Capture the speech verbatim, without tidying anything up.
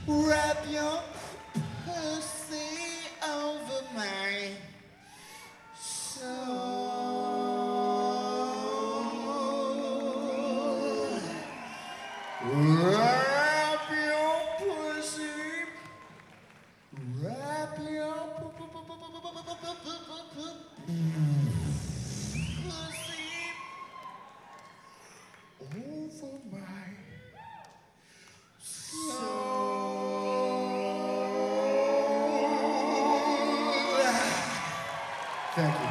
Wrap your pussy over my soul. Wrap your pussy. Wrap your pu- pu- pu- pu- pu- pu- pu- pu- pu- pu- pu- pussy over my soul. Thank you.